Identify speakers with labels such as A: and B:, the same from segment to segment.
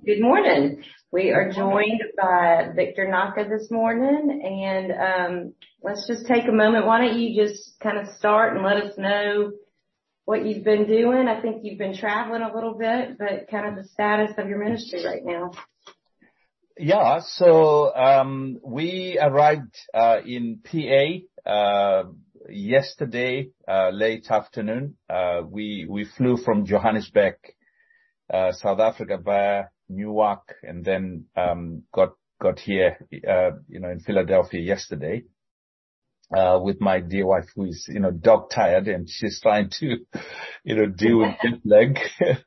A: Good morning. We are joined by Victor Naka this morning, and let's just take a moment. Why don't you just kind of start and let us know what you've been doing? I think you've been traveling a little bit, but kind of the status of your ministry right now.
B: Yeah, so we arrived in PA yesterday late afternoon. We flew from Johannesburg, South Africa via Newark, and then got here in Philadelphia yesterday with my dear wife, who is dog tired, and she's trying to deal with jet lag.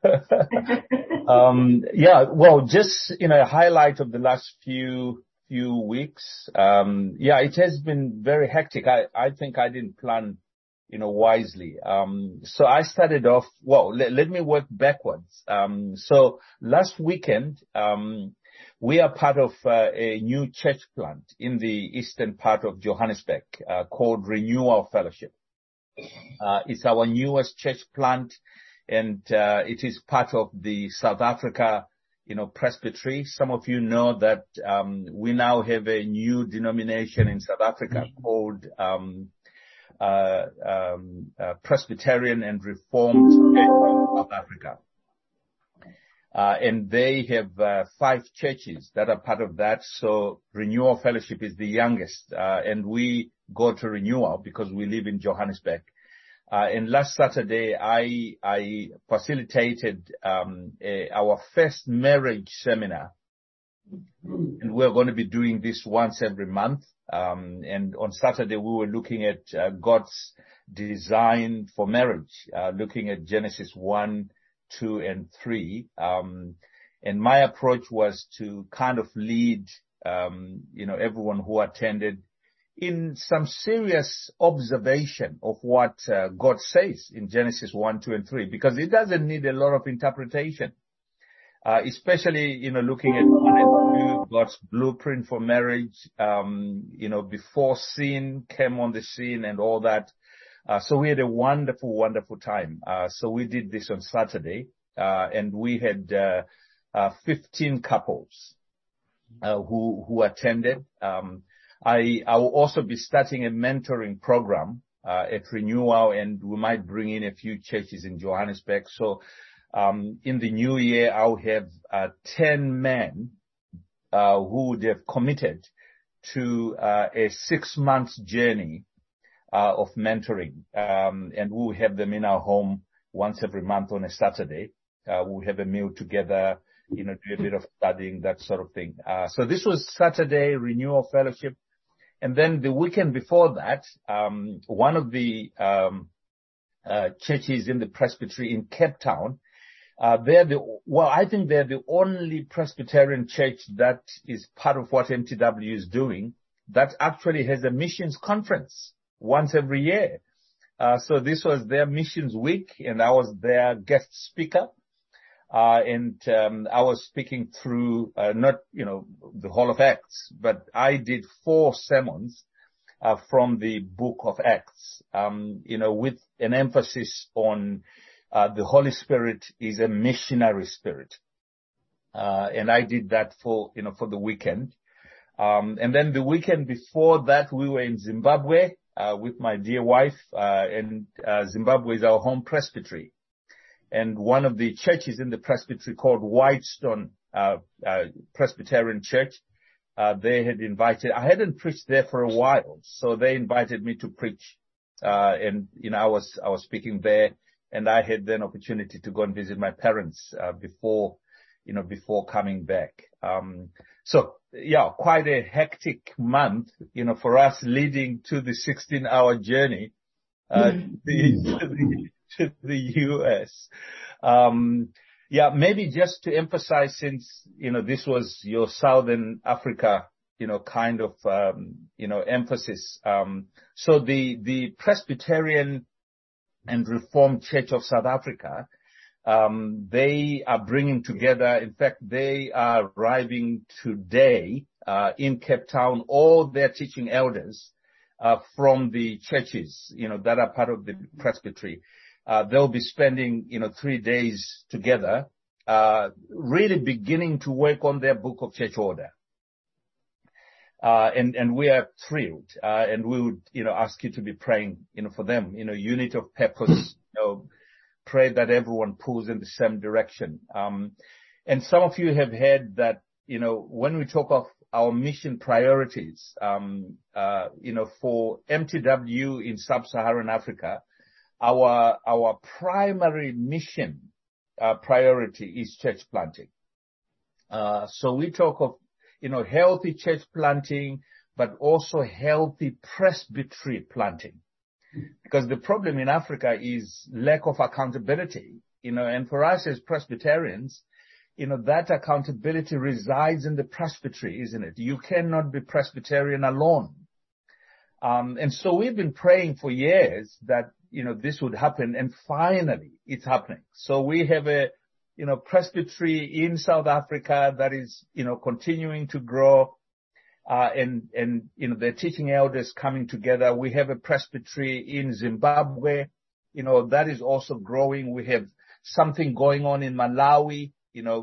B: Just a highlight of the last few weeks. It has been very hectic. I think I didn't plan wisely. So I started off, let me work backwards. So last weekend, we are part of a new church plant in the eastern part of Johannesburg, called Renewal Fellowship. It's our newest church plant, and it is part of the South Africa presbytery. Some of you know that we now have a new denomination in South Africa called Presbyterian and Reformed Church of South Africa. And they have 5 churches that are part of that. So Renewal Fellowship is the youngest, and we go to Renewal because we live in Johannesburg. And last Saturday, I facilitated our first marriage seminar, and we're going to be doing this once every month. And on Saturday, we were looking at God's design for marriage, looking at Genesis 1, 2, and 3. And my approach was to kind of lead, everyone who attended in some serious observation of what God says in Genesis 1, 2, and 3, because it doesn't need a lot of interpretation. Especially, looking at 1 and 2, God's blueprint for marriage, before sin came on the scene and all that. So we had a wonderful, wonderful time. So we did this on Saturday, and we had 15 couples who attended. I will also be starting a mentoring program at Renewal, and we might bring in a few churches in Johannesburg. So in the new year, I'll have 10 men who would have committed to a 6-month journey of mentoring, and we'll have them in our home once every month on a Saturday. We'll have a meal together, do a bit of studying, that sort of thing. So this was Saturday, Renewal Fellowship. And then the weekend before that, one of the churches in the presbytery in Cape Town, I think they're the only Presbyterian church that is part of what MTW is doing that actually has a missions conference once every year. So this was their missions week, and I was their guest speaker. And I was speaking through, not, the whole of Acts, but I did 4 sermons from the book of Acts, with an emphasis on the Holy Spirit is a missionary spirit. And I did that for the weekend. And then the weekend before that, we were in Zimbabwe, with my dear wife, and Zimbabwe is our home presbytery. And one of the churches in the presbytery called Whitestone, Presbyterian Church, they had invited, I hadn't preached there for a while, so they invited me to preach. And, I was speaking there. And I had then opportunity to go and visit my parents, before coming back. Quite a hectic month, for us leading to the 16-hour journey, to the U.S. Maybe just to emphasize, since, this was your Southern Africa, kind of, emphasis. So the Presbyterian and Reformed Church of South Africa, they are bringing together, in fact, they are arriving today in Cape Town, all their teaching elders from the churches, that are part of the presbytery. They'll be spending, 3 days together really beginning to work on their book of church order. And we are thrilled, and we would, ask you to be praying, for them, unit of purpose, pray that everyone pulls in the same direction. And some of you have heard that, when we talk of our mission priorities, for MTW in Sub-Saharan Africa, our primary mission, priority is church planting. So we talk of, healthy church planting, but also healthy presbytery planting. Because the problem in Africa is lack of accountability, and for us as Presbyterians, that accountability resides in the presbytery, isn't it? You cannot be Presbyterian alone. And so we've been praying for years that, this would happen, and finally it's happening. So we have a, presbytery in South Africa that is, continuing to grow, and the teaching elders coming together. We have a presbytery in Zimbabwe, that is also growing. We have something going on in Malawi,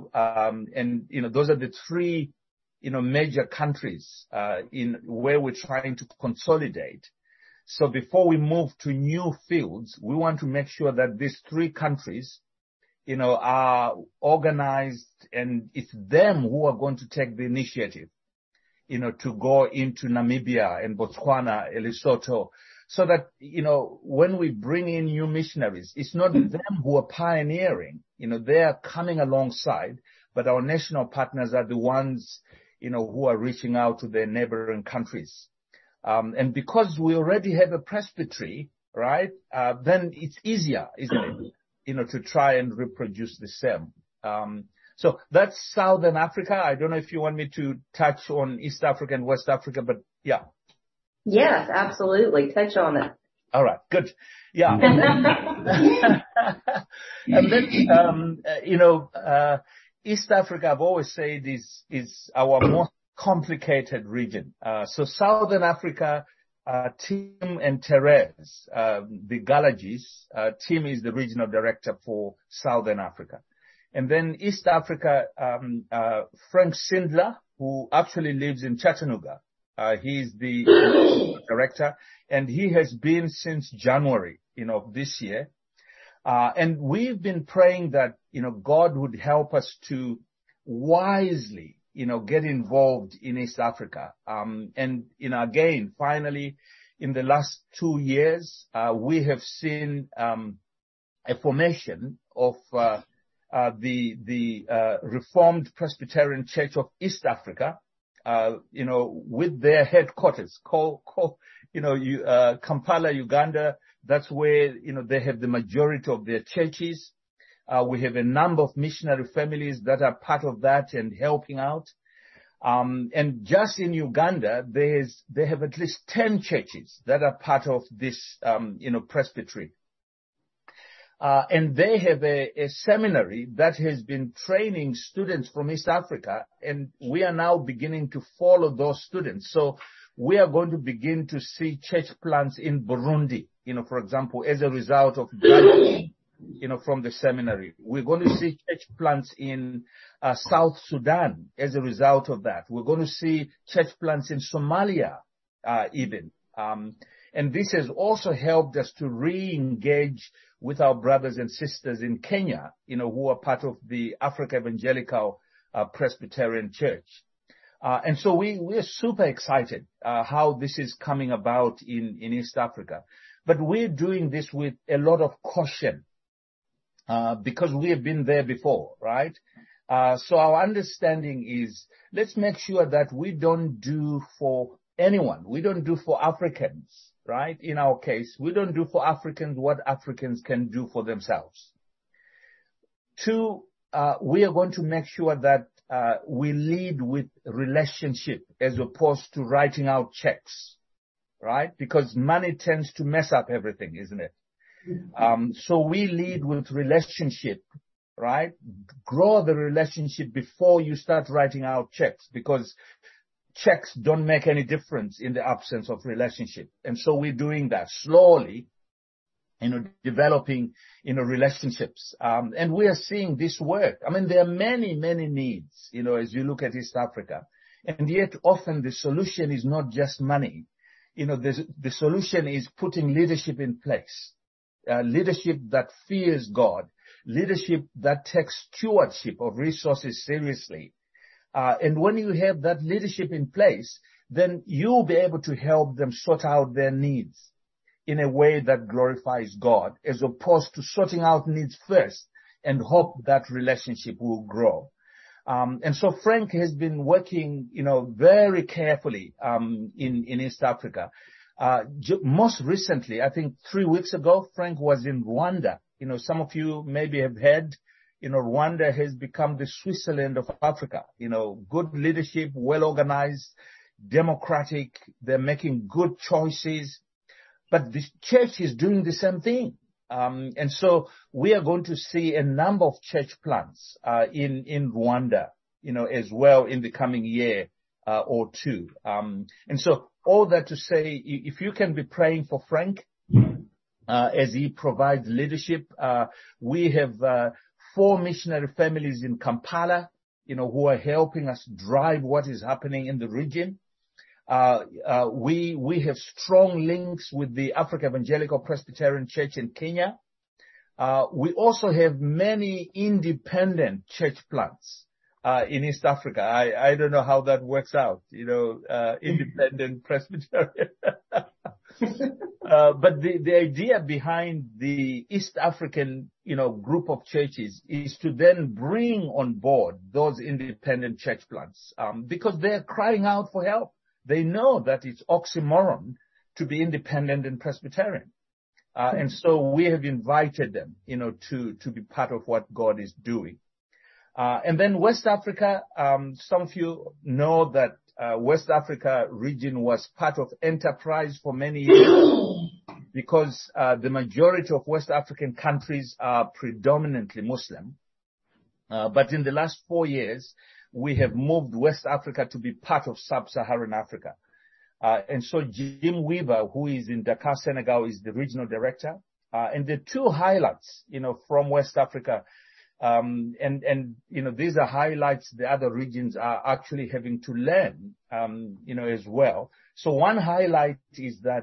B: and those are the three, major countries, in where we're trying to consolidate. So before we move to new fields, we want to make sure that these three countries, are organized, and it's them who are going to take the initiative, to go into Namibia and Botswana, Lesotho, so that, when we bring in new missionaries, it's not them who are pioneering, they are coming alongside, but our national partners are the ones, who are reaching out to their neighboring countries. And because we already have a presbytery, right, then it's easier, isn't it, to try and reproduce the same. So that's Southern Africa. I don't know if you want me to touch on East Africa and West Africa, but yeah.
A: Yes, absolutely. Touch on it.
B: All right, good. Yeah. And then, East Africa, I've always said, is our most complicated region. So Southern Africa, Tim and Therese, the Galagis, Tim is the regional director for Southern Africa. And then East Africa, Frank Sindler, who actually lives in Chattanooga. He's the director, and he has been since January, this year. And we've been praying that, God would help us to wisely, get involved in East Africa. And, again, finally, in the last 2 years, we have seen, a formation of, the Reformed Presbyterian Church of East Africa, with their headquarters, Kampala, Uganda. That's where, they have the majority of their churches. We have a number of missionary families that are part of that and helping out. And just in Uganda, they have at least 10 churches that are part of this, presbytery. And they have a seminary that has been training students from East Africa, and we are now beginning to follow those students. So we are going to begin to see church plants in Burundi, for example, as a result of graduating, from the seminary. We're going to see church plants in South Sudan as a result of that. We're going to see church plants in Somalia, even. And this has also helped us to re-engage with our brothers and sisters in Kenya, who are part of the Africa Evangelical Presbyterian Church. And so we're super excited how this is coming about in East Africa. But we're doing this with a lot of caution because we have been there before, right? So our understanding is, let's make sure that we don't do for anyone. We don't do for Africans, right? In our case, we don't do for Africans what Africans can do for themselves. Two, we are going to make sure that we lead with relationship as opposed to writing out checks, right? Because money tends to mess up everything, isn't it? So we lead with relationship, right? Grow the relationship before you start writing out checks, because checks don't make any difference in the absence of relationship. And so we're doing that slowly, developing, relationships. And we are seeing this work. I mean, there are many, many needs, as you look at East Africa. And yet often the solution is not just money. The solution is putting leadership in place. Leadership that fears God. Leadership that takes stewardship of resources seriously. And when you have that leadership in place, then you'll be able to help them sort out their needs in a way that glorifies God, as opposed to sorting out needs first and hope that relationship will grow. And so Frank has been working, very carefully, in East Africa. Most recently, I think 3 weeks ago, Frank was in Rwanda. Some of you maybe have heard, Rwanda has become the Switzerland of Africa. Good leadership, well organized, democratic. They're making good choices. But the church is doing the same thing. And so we are going to see a number of church plants, in Rwanda, as well in the coming year, or two. And so all that to say, if you can be praying for Frank, as he provides leadership, we have, 4 missionary families in Kampala, who are helping us drive what is happening in the region. We have strong links with the Africa Evangelical Presbyterian Church in Kenya. We also have many independent church plants, in East Africa. I don't know how that works out, independent Presbyterian. But the idea behind the East African, group of churches is to then bring on board those independent church plants, because they're crying out for help. They know that it's oxymoron to be independent and Presbyterian. And so we have invited them, to be part of what God is doing. And then West Africa, some of you know that West Africa region was part of Enterprise for many years because the majority of West African countries are predominantly Muslim. But in the last 4 years, we have moved West Africa to be part of Sub-Saharan Africa. And so Jim Weaver, who is in Dakar, Senegal, is the regional director. And the 2 highlights, from West Africa, these are highlights the other regions are actually having to learn, as well. So one highlight is that,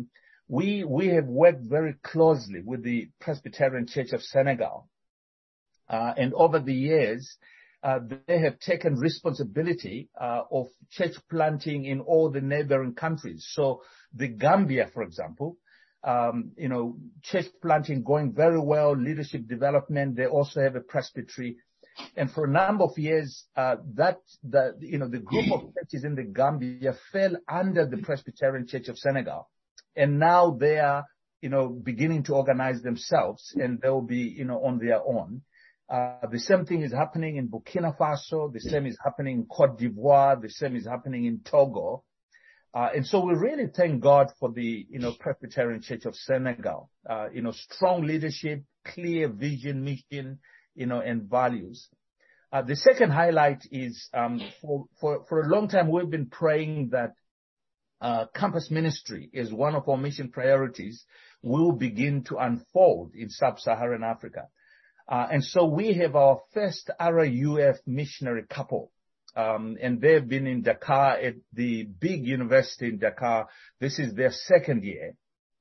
B: we have worked very closely with the Presbyterian Church of Senegal. And over the years, they have taken responsibility of church planting in all the neighboring countries. So the Gambia, for example, church planting going very well, leadership development. They also have a presbytery. And for a number of years, the group of churches in the Gambia fell under the Presbyterian Church of Senegal. And now they are, beginning to organize themselves, and they'll be, on their own. The same thing is happening in Burkina Faso. The same is happening in Cote d'Ivoire. The same is happening in Togo. And so we really thank God for the, Presbyterian Church of Senegal. Strong leadership, clear vision, mission, and values. The second highlight is, for a long time, we've been praying that, campus ministry is one of our mission priorities will begin to unfold in Sub-Saharan Africa. And so we have our first RUF missionary couple. And they've been in Dakar at the big university in Dakar. This is their 2nd year.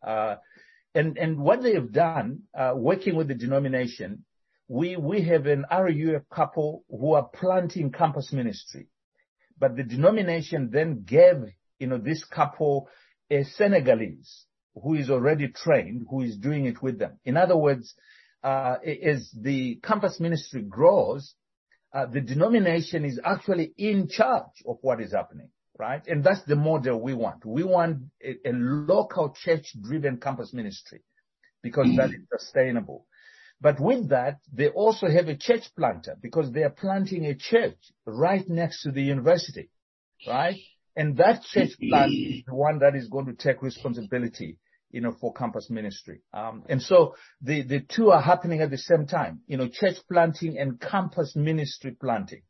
B: And what they have done, working with the denomination, we have an RUF couple who are planting campus ministry. But the denomination then gave, this couple a Senegalese who is already trained, who is doing it with them. In other words, as the campus ministry grows, the denomination is actually in charge of what is happening, right? And that's the model we want. We want a local church-driven campus ministry because that is sustainable. But with that, they also have a church planter because they are planting a church right next to the university, right? And that church plant is the one that is going to take responsibility, for campus ministry. And so the 2 are happening at the same time, church planting and campus ministry planting.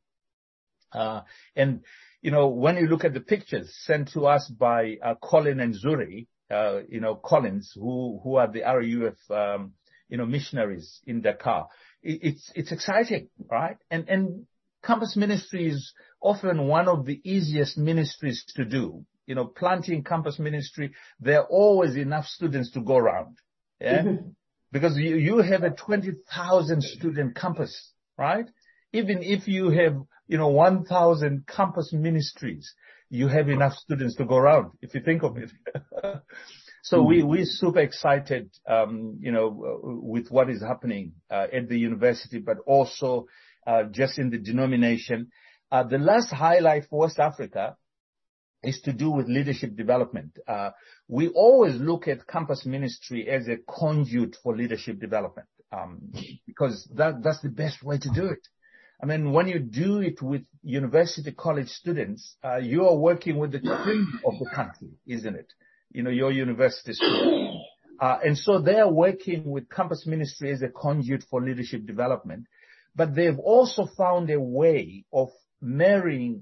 B: And when you look at the pictures sent to us by Colin and Zuri, Collins, who are the RUF, missionaries in Dakar. It's exciting, right? And campus ministry is often one of the easiest ministries to do. Planting campus ministry, there are always enough students to go around. Yeah. Mm-hmm. Because you have a 20,000 student campus, right? Even if you have, 1,000 campus ministries, you have enough students to go around, if you think of it. So we're super excited, with what is happening, at the university, but also, just in the denomination. The last highlight for West Africa is to do with leadership development. We always look at campus ministry as a conduit for leadership development, because that's the best way to do it. I mean, when you do it with university college students, you are working with the cream of the country, isn't it? Your university students. And so they are working with campus ministry as a conduit for leadership development, but they've also found a way of marrying,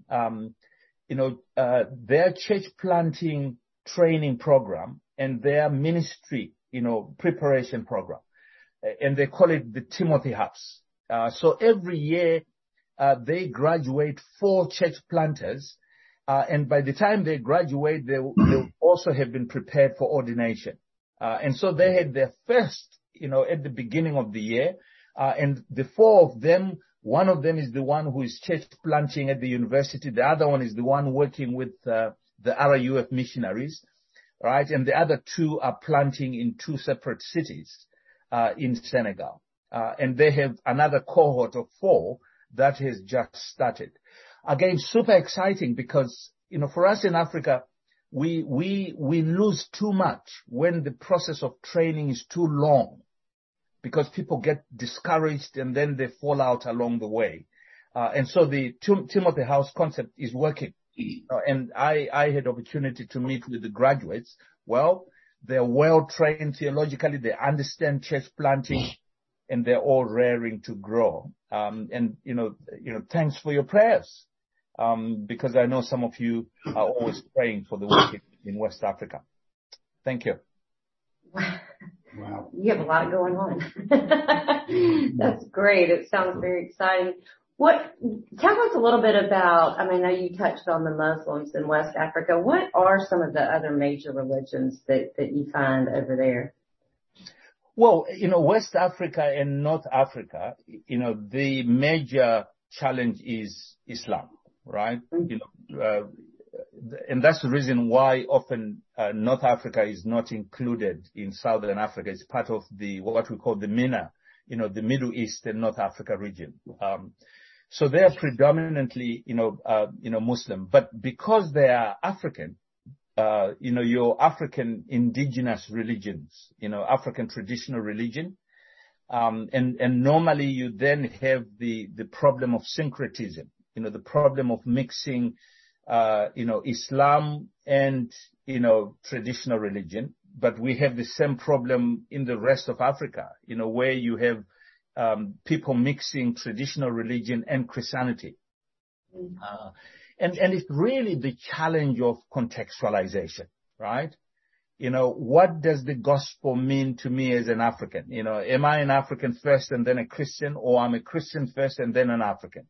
B: their church planting training program and their ministry, preparation program. And they call it the Timothy House. So every year, they graduate 4 church planters. And by the time they graduate, they also have been prepared for ordination. And so they had their first, at the beginning of the year. And the 4 of them, one of them is the one who is church planting at the university. The other one is the one working with the RUF missionaries, right? And the other 2 are planting in 2 separate cities in Senegal. And they have another cohort of 4 that has just started. Again, super exciting because, for us in Africa, we lose too much when the process of training is too long, because people get discouraged and then they fall out along the way. And so the Timothy House concept is working. And I had opportunity to meet with the graduates. Well, they're well trained theologically. They understand church planting, and they're all raring to grow. And thanks for your prayers. Because I know some of you are always praying for the work in West Africa. Thank you.
A: Wow. You have a lot going on. That's great. It sounds very exciting. Tell us a little bit about, I know you touched on the Muslims in West Africa. What are some of the other major religions that you find over there?
B: Well, West Africa and North Africa, the major challenge is Islam, right? Mm-hmm. And that's the reason why often North Africa is not included in Southern Africa. It's part of what we call the MENA, the Middle East and North Africa region. So they are predominantly, Muslim, but because they are African, your African indigenous religions, African traditional religion, and normally you then have the problem of syncretism, the problem of mixing Islam and, traditional religion, but we have the same problem in the rest of Africa, where you have, people mixing traditional religion and Christianity. And it's really the challenge of contextualization, right? What does the gospel mean to me as an African? Am I an African first and then a Christian, or I'm a Christian first and then an African?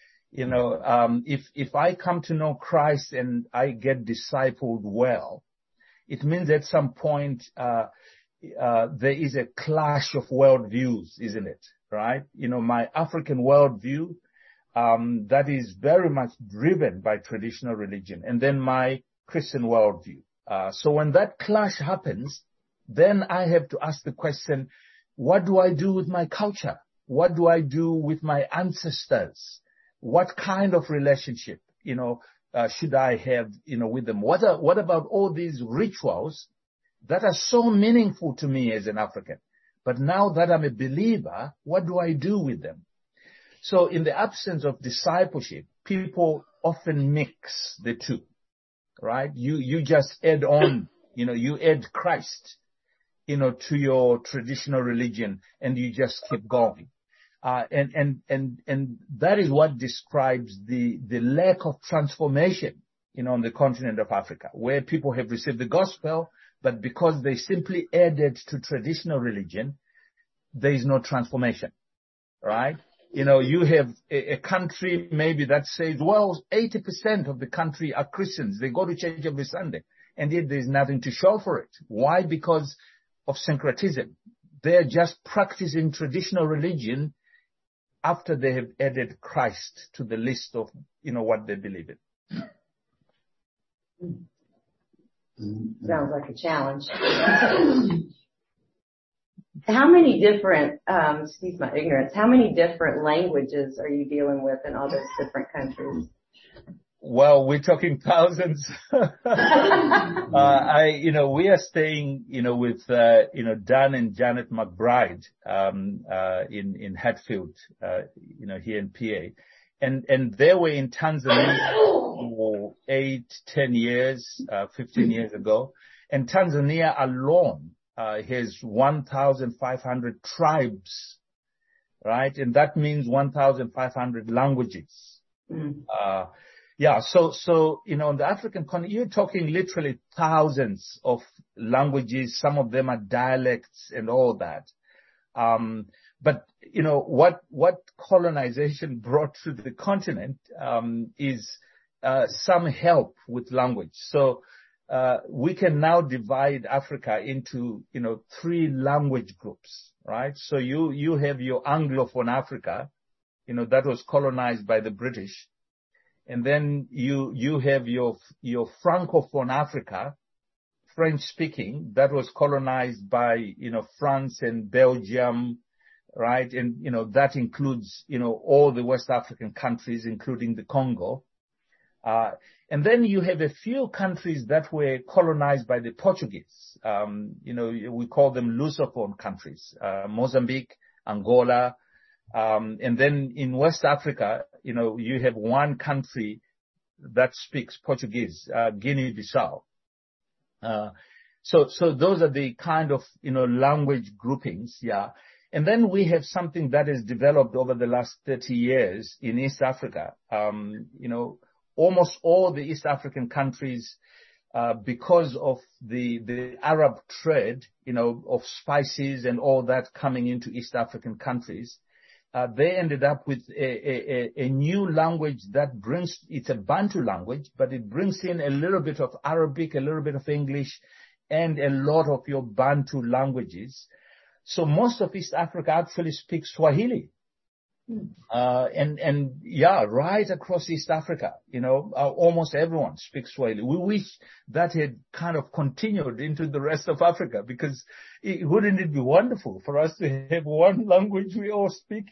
B: If I come to know Christ and I get discipled well, it means at some point, there is a clash of worldviews, isn't it? Right? My African worldview, that is very much driven by traditional religion, and then my Christian worldview. So when that clash happens, then I have to ask the question, what do I do with my culture? What do I do with my ancestors? What kind of relationship, should I have, with them? What about all these rituals that are so meaningful to me as an African? But now that I'm a believer, what do I do with them? So in the absence of discipleship, people often mix the two, right? You just add on, you add Christ, to your traditional religion, and you just keep going. And that is what describes the lack of transformation, on the continent of Africa, where people have received the gospel, but because they simply added to traditional religion, there is no transformation, right? You have a country maybe that says, well, 80% of the country are Christians. They go to church every Sunday, and yet there's nothing to show for it. Why? Because of syncretism. They're just practicing traditional religion after they have added Christ to the list of, what they believe in.
A: Sounds like a challenge. How many different, excuse my ignorance, how many different languages are you dealing with in all those different countries?
B: Well, we're talking thousands. We are staying, with, Dan and Janet McBride, in Hatfield, here in PA. And they were in Tanzania for 8, 10 years, 15 years ago. And Tanzania alone, has 1,500 tribes, right? And that means 1,500 languages. So, on the African continent, you're talking literally thousands of languages. Some of them are dialects and all that. But, what colonization brought to the continent, is, some help with language. So, we can now divide Africa into, 3 language groups, right? So you have your Anglophone Africa, that was colonized by the British. And then you have your Francophone Africa, French speaking, that was colonized by, France and Belgium, right? And, that includes, all the West African countries, including the Congo. And then you have a few countries that were colonized by the Portuguese. We call them Lusophone countries, Mozambique, Angola. And then in West Africa, you have one country that speaks Portuguese, Guinea-Bissau. So those are the kind of, language groupings. Yeah. And then we have something that has developed over the last 30 years in East Africa. Almost all the East African countries, because of the Arab trade, of spices and all that coming into East African countries, they ended up with a new language that it's a Bantu language, but it brings in a little bit of Arabic, a little bit of English, and a lot of your Bantu languages. So most of East Africa actually speaks Swahili. Right across East Africa, almost everyone speaks Swahili. We wish that had kind of continued into the rest of Africa, because wouldn't it be wonderful for us to have one language we all speak?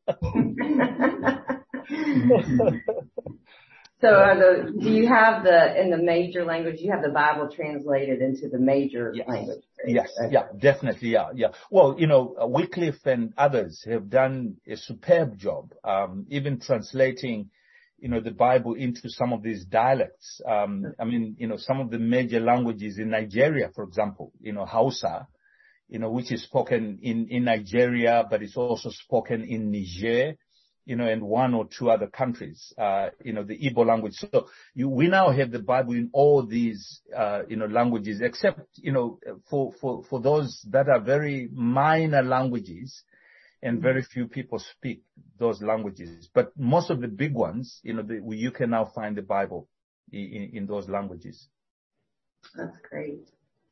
A: So do you have in the major language, you have the Bible translated into the major language?
B: Yes, definitely, yeah. Well, Wycliffe and others have done a superb job, even translating, the Bible into some of these dialects. Some of the major languages in Nigeria, for example, Hausa, which is spoken in Nigeria, but it's also spoken in Niger, and 1 or 2 other countries, the Igbo language. So we now have the Bible in all these, languages, except, for those that are very minor languages, and very few people speak those languages. But most of the big ones, you can now find the Bible in those languages.
A: That's great.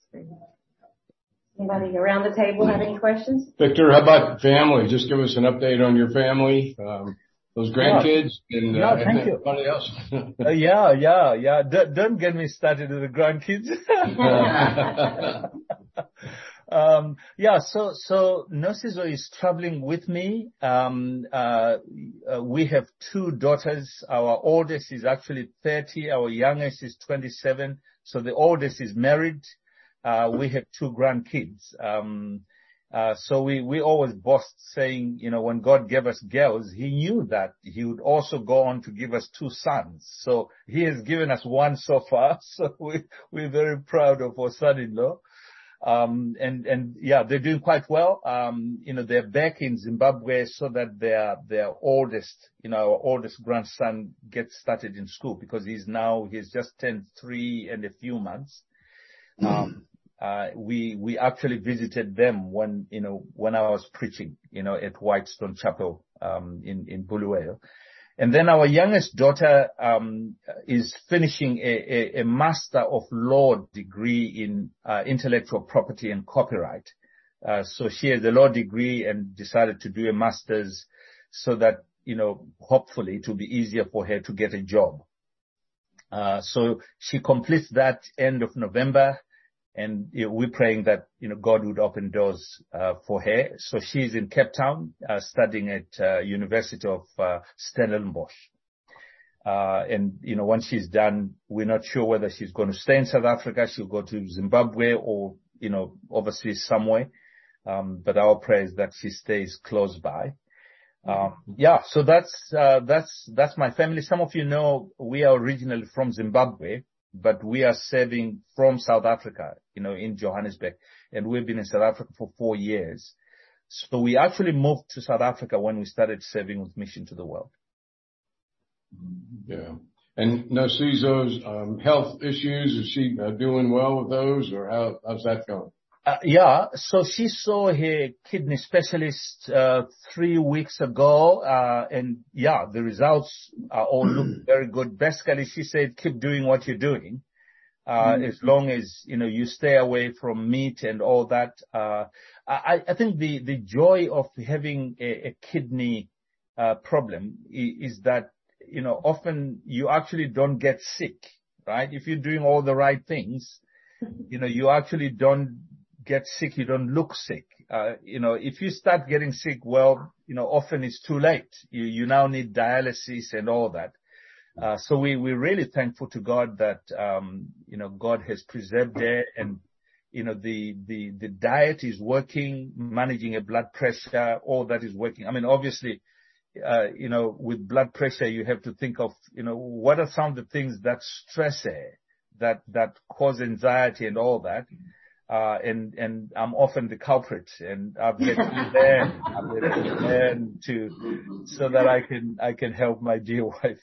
A: Anybody around the table have any questions?
C: Victor, how about family? Just give us an update on your family, those grandkids, and
B: thank you.
C: Everybody else.
B: Yeah. Don't get me started with the grandkids. So Nosizo is traveling with me. We have 2 daughters. Our oldest is actually 30. Our youngest is 27. So the oldest is married. We have 2 grandkids. So we always boast saying, when God gave us girls, he knew that he would also go on to give us 2 sons. So he has given us 1 so far. So we're very proud of our son-in-law. They're doing quite well. They're back in Zimbabwe so that their oldest, our oldest grandson gets started in school, because he's just turned 3 and a few months. we actually visited them when I was preaching, at Whitestone Chapel, in Bulawayo. And then our youngest daughter, is finishing a Master of Law degree in, intellectual property and copyright. So she has a law degree and decided to do a master's so that, hopefully it will be easier for her to get a job. So she completes that end of November, and we're praying that, God would open doors, for her. So she's in Cape Town, studying at, University of, Stellenbosch. And, once she's done, we're not sure whether she's going to stay in South Africa, she'll go to Zimbabwe or, overseas somewhere. But our prayer is that she stays close by. So that's my family. Some of you know we are originally from Zimbabwe, but we are serving from South Africa, in Johannesburg, and we've been in South Africa for 4 years. So we actually moved to South Africa when we started serving with Mission to the World.
C: Yeah. And Nosizo's health issues, is she doing well with those, or how's that going?
B: So she saw her kidney specialist 3 weeks ago, and the results all look very good. Basically, she said, keep doing what you're doing, as long as, you stay away from meat and all that. I think the joy of having a kidney problem is that, often you actually don't get sick, right? If you're doing all the right things, you actually don't get sick, you don't look sick. If you start getting sick, well, often it's too late. You now need dialysis and all that. So we're really thankful to God that, God has preserved her, and, the diet is working, managing a blood pressure, all that is working. I mean, obviously, with blood pressure, you have to think of, what are some of the things that stress her, that cause anxiety and all that. And I'm often the culprit, and I've let you learn so that I can help my dear wife.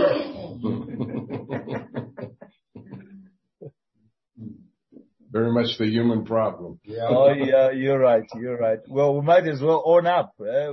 C: Very much the human problem.
B: Yeah. Oh yeah, you're right. Well, we might as well own up.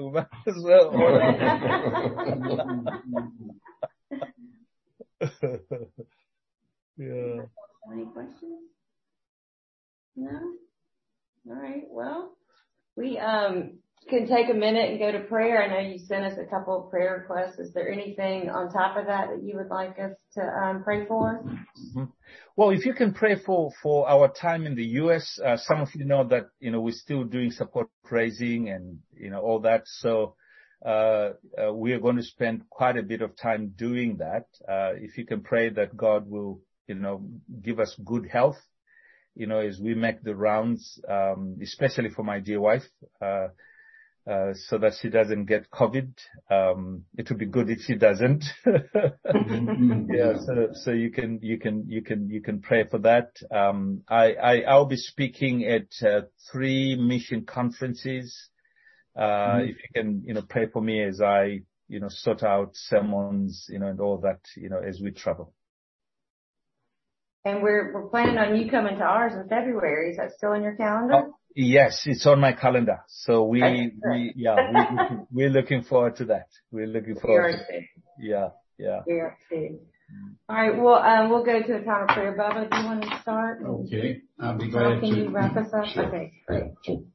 B: Yeah.
A: Any questions? No? All right. Well, we can take a minute and go to prayer. I know you sent us a couple of prayer requests. Is there anything on top of that you would like us to pray for?
B: Mm-hmm. Well, if you can pray for our time in the U.S., some of you know that, we're still doing support raising and, all that. So, we are going to spend quite a bit of time doing that. If you can pray that God will, give us good health, as we make the rounds, especially for my dear wife, so that she doesn't get COVID. It would be good if she doesn't. Yeah. So you can pray for that. I'll be speaking at 3 mission conferences. If you can, pray for me as I, sort out sermons, and all that, as we travel.
A: And we're planning on you coming to ours in February. Is that still in your calendar?
B: Yes, it's on my calendar. So we're looking forward to that. We're looking forward to it. Yeah.
A: We are too. All right. Well, we'll go to a time of prayer. Bubba, do you want to start?
D: Okay. I'll be glad to.
A: Can you wrap us up?
D: Sure.
A: Okay, great.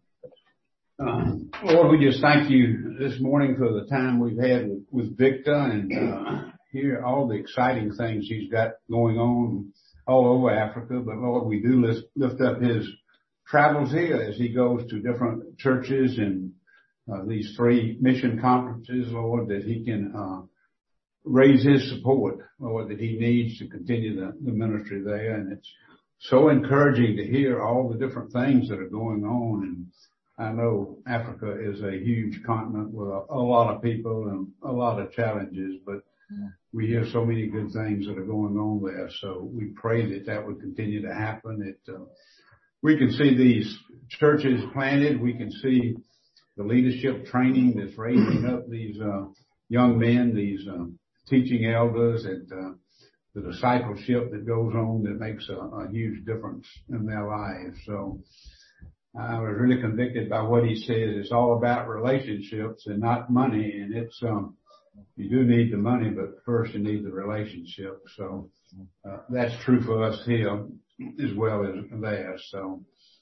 D: Lord, we just thank you this morning for the time we've had with Victor, and hear all the exciting things he's got going on all over Africa. But Lord, we do lift up his travels here as he goes to different churches and these 3 mission conferences, Lord, that he can raise his support, Lord, that he needs to continue the ministry there. And it's so encouraging to hear all the different things that are going on. And I know Africa is a huge continent with a lot of people and a lot of challenges, but we hear so many good things that are going on there. So we pray that would continue to happen. We can see these churches planted. We can see the leadership training that's raising up these young men, these teaching elders, and the discipleship that goes on that makes a huge difference in their lives. So I was really convicted by what he says. It's all about relationships and not money. And it's, you do need the money, but first you need the relationship. So, that's true for us here as well as there. So,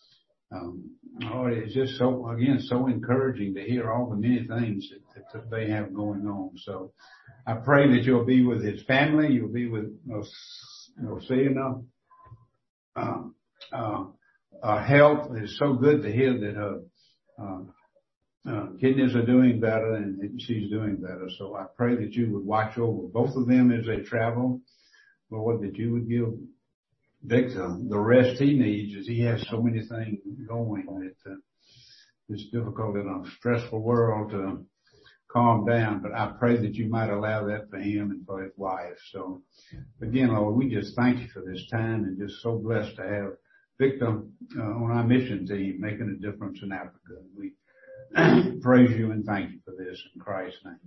D: it's just so, again, so encouraging to hear all the many things that they have going on. So I pray that you'll be with his family. You'll be with Nosina. Health. It's so good to hear that her kidneys are doing better and she's doing better. So I pray that you would watch over both of them as they travel. Lord, that you would give Victor the rest he needs, as he has so many things going that it's difficult in a stressful world to calm down. But I pray that you might allow that for him and for his wife. So again, Lord, we just thank you for this time and just so blessed to have Victor on our mission team making a difference in Africa. We praise you and thank you for this in Christ's name.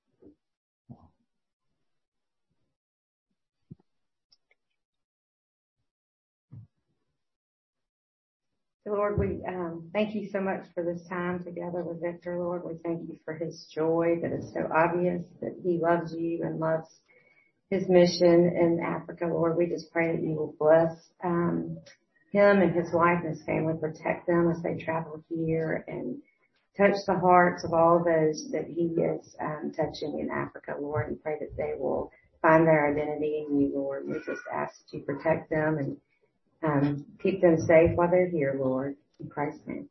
A: So Lord, we thank you so much for this time together with Victor, Lord. We thank you for his joy that is so obvious, that he loves you and loves his mission in Africa, Lord. We just pray that you will bless him and his wife and his family, protect them as they travel here and touch the hearts of all those that he is touching in Africa, Lord, and pray that they will find their identity in you, Lord. We just ask that you protect them and keep them safe while they're here, Lord. In Christ's name.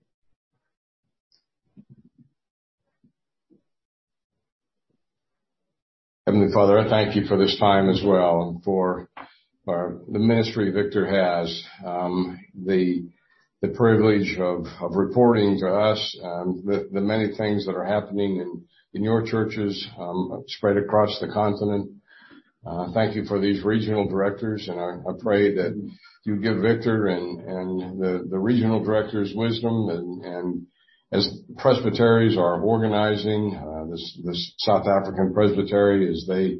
C: Heavenly Father, I thank you for this time as well and for the ministry Victor has, the privilege of reporting to us the many things that are happening in your churches spread across the continent. Thank you for these regional directors, and I pray that you give Victor and the regional directors wisdom and as presbyteries are organizing this South African presbytery as they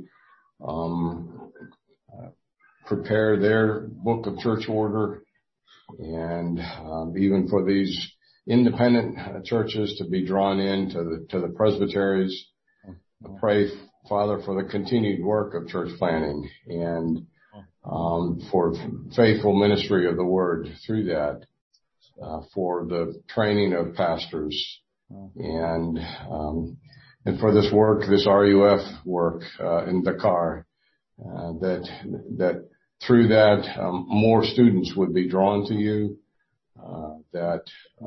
C: prepare their book of church order, and even for these independent churches to be drawn into the presbyteries. I pray, Father, for the continued work of church planning and for faithful ministry of the word through that, for the training of pastors and for this work, this RUF work in Dakar, that through that more students would be drawn to you, that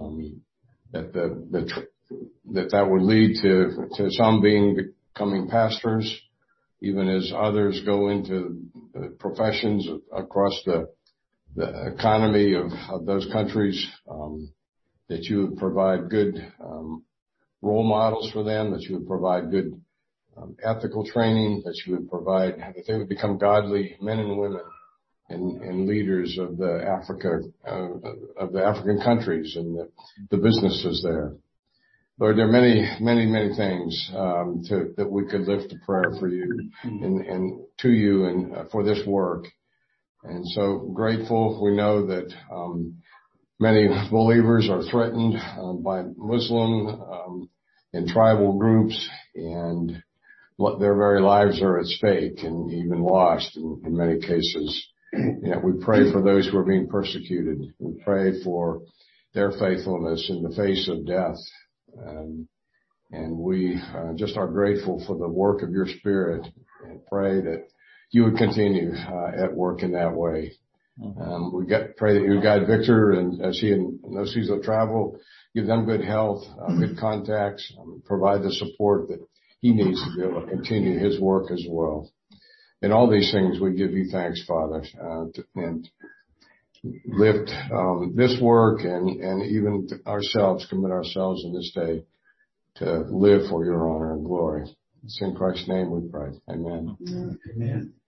C: would lead to some becoming pastors, even as others go into professions across the economy of those countries, that you would provide good role models for them, that you would provide good ethical training, that you would provide, that they would become godly men and women and leaders of the African countries and the businesses there. Lord, there are many, many, many things that we could lift a prayer for you and to you and for this work. And so grateful. We know that many believers are threatened by Muslim and tribal groups, and their very lives are at stake and even lost in many cases. Yet we pray for those who are being persecuted. We pray for their faithfulness in the face of death. And we just are grateful for the work of your Spirit and pray that you would continue at work in that way. Pray that you would guide Victor and as he and Nosisa travel, give them good health, good contacts, provide the support that he needs to be able to continue his work as well. In all these things, we give you thanks, Father, and lift this work and even ourselves, commit ourselves in this day to live for your honor and glory. It's in Christ's name we pray. Amen.
D: Amen.